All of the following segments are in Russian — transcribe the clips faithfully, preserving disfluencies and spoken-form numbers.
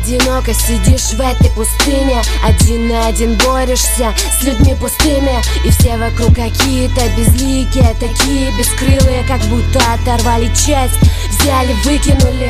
одиноко сидишь в этой пустыне, один на один борешься с людьми пустыми, и все вокруг какие-то безликие, такие бескрылые, как будто оторвали часть, взяли, выкинули.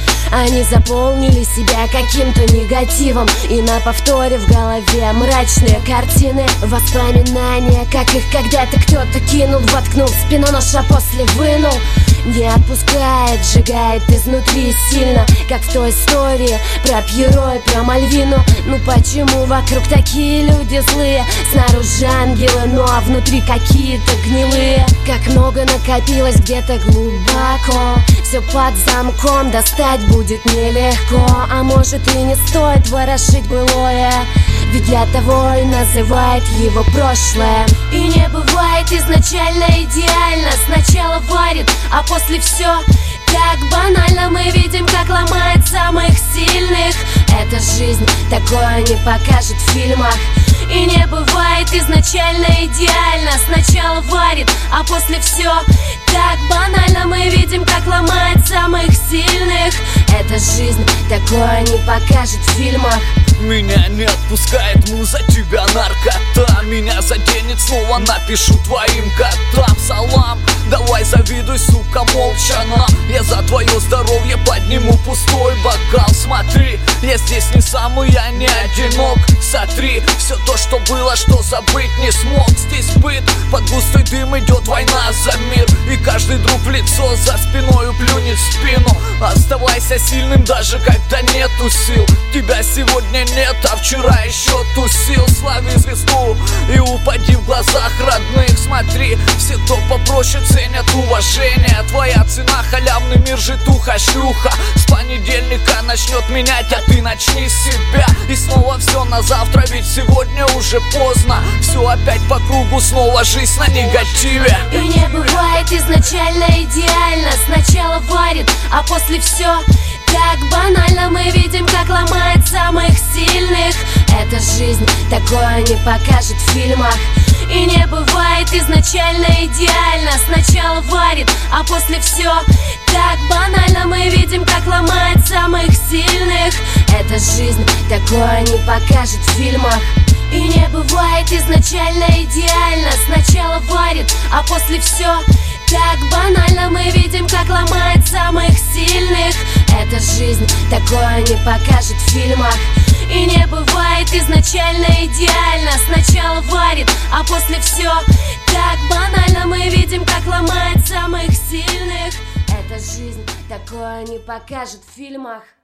Они заполнили себя каким-то негативом, и на повторе в голове мрачные картины, воспоминания, как их когда-то кто-то кинул, воткнул в спину нож, а после вынул. Не отпускает, сжигает изнутри сильно, как в той истории про Пьеро и про Мальвину. Ну почему вокруг такие люди злые? Снаружи ангелы, ну а внутри какие-то гнилые. Как много накопилось где-то глубоко, все под замком, достать будет нелегко. А может и не стоит ворошить былое, ведь для того и называют его прошлое. И не бывает изначально идеально, сначала варит, а после все так банально. Мы видим, как ломает самых сильных. Эта жизнь такое не покажет в фильмах. И не бывает изначально идеально, сначала варит, а после все так банально. Мы видим, как ломает самых сильных. Эта жизнь такое не покажет в фильмах. Меня не отпускает муза, тебя наркота. Меня заденет, снова напишу твоим котам салам. Давай завидуй, сука, молча нам. Я за твое здоровье подниму пустой бокал. Смотри, я здесь не сам, и я не одинок. Сотри все то, что было, что забыть не смог. Здесь быт, под густой дым идет война за мир, и каждый друг в лицо за спиною плюнет в спину. Оставайся сильным, даже когда нету сил. Тебя сегодня нет, а вчера еще тусил. Слави звезду и упади в глазах родных. Смотри, все, кто попроще, ценят уважение. Твоя цена — халявный мир, житуха, шлюха. С понедельника начнет менять, а ты начни с себя. И снова все на завтра, ведь сегодня уже поздно. Все опять по кругу, снова жизнь на негативе. И не бывает изначально идеально, сначала варит, а после все так банально. Мы видим, как ломает самых сильных. Эта жизнь такое не покажет в фильмах. И не бывает изначально идеально, сначала варит, а после все так банально. Мы видим, как ломает самых сильных. Эта жизнь такое не покажет в фильмах. И не бывает изначально идеально, сначала варит, а после все так банально. Мы видим, как ломает самых сильных. Эта жизнь такое не покажет в фильмах. И не бывает изначально идеально, сначала варит, а после все так банально. Мы видим, как ломает самых сильных. Эта жизнь такое не покажет в фильмах.